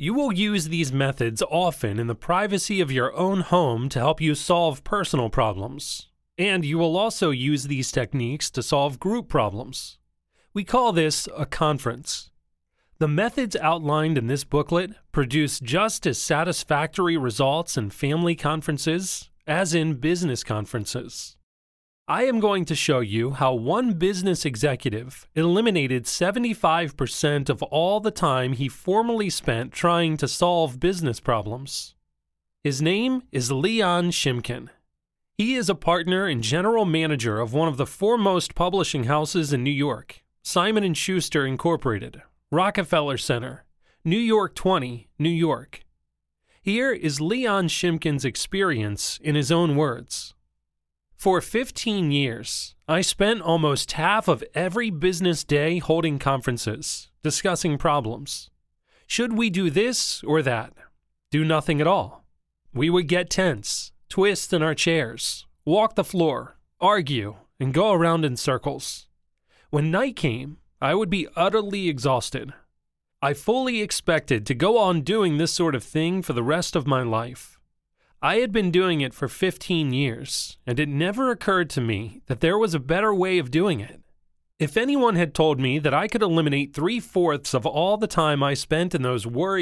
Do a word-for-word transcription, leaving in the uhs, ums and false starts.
You will use these methods often in the privacy of your own home to help you solve personal problems. And you will also use these techniques to solve group problems. We call this a conference. The methods outlined in this booklet produce just as satisfactory results in family conferences as in business conferences. I am going to show you how one business executive eliminated seventy-five percent of all the time he formerly spent trying to solve business problems. His name is Leon Shimkin. He is a partner and general manager of one of the foremost publishing houses in New York, Simon and Schuster Incorporated, Rockefeller Center, New York twenty, New York. Here is Leon Shimkin's experience in his own words. For fifteen years, I spent almost half of every business day holding conferences, discussing problems. Should we do this or that? Do nothing at all. We would get tense, twist in our chairs, walk the floor, argue, and go around in circles. When night came, I would be utterly exhausted. I fully expected to go on doing this sort of thing for the rest of my life. I had been doing it for fifteen years, and it never occurred to me that there was a better way of doing it. If anyone had told me that I could eliminate three-fourths of all the time I spent in those worry